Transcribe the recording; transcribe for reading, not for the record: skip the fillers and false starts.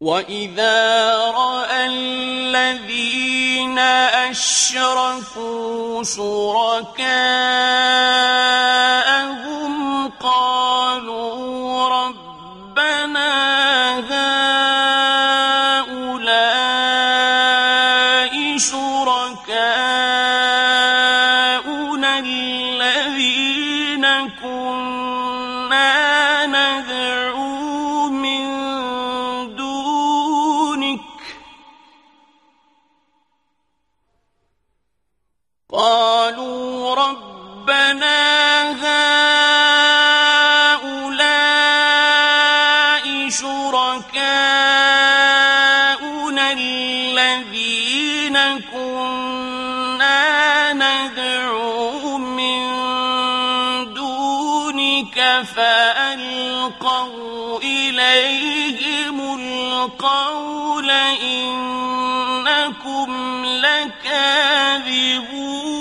وَإِذَا رَأَى الَّذِينَ أَشْرَكُوا شُرَكَاءَهُمْ قَالُوا رَبَّنَا هَؤُلَاءِ شُرَكَاؤُنَا الَّذِينَ كُنَّا نَدْعُو مِن دُونِكَ قَالُوا رَبَّنَا هَؤُلَاءِ شُرَكَاؤُنَا الَّذِينَ كُنَّا نَدْعُو مِن دُونِكَ فَأَلْقَوْا إِلَيْهِمُ الْقَوْلَ إِنَّكُمْ لَكَاذِبُونَ